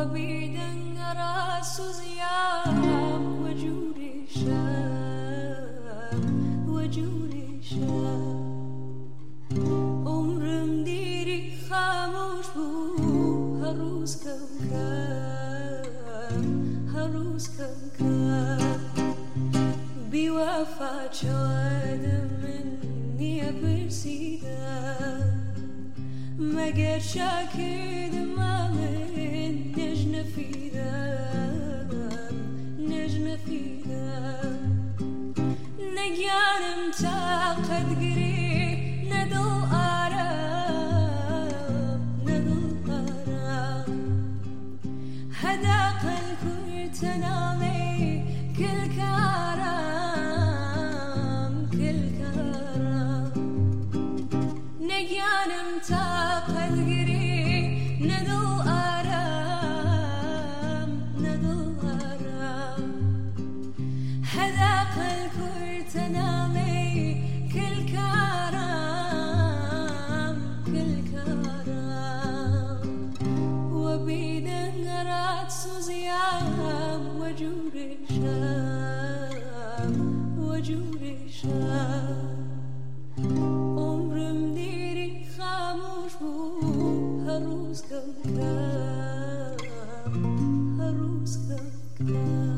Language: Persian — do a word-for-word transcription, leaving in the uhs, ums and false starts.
بیدەنگەڕا سوزیام وەجوورێشە وەجوورێشە عمرم دیری خاموش بوو هەڕووز کەمکەم هەڕووز کەمکەم بیوەفا چاوەدەم من نییە پرسیدەم مەگەر شاکردمە من نەژنەفیدەم نەژنەفیدەم نەگیانم تاقەتگری نەدڵ ئارام نەدڵ ئارام هەداقەن کورتەناڵێ کلکارام کلکارام نەگیانم تاقەتگری نەدڵ ئارام نەدڵ ئارام هەداقەن کورتەناڵێ کلکارام کلکارام وەبیدەنگەڕات سوزیام وەجوورێشە وەجوورێشە عمرم دیری خاموش بوو هەڕووز کەمکەم هەڕووز کەمکەم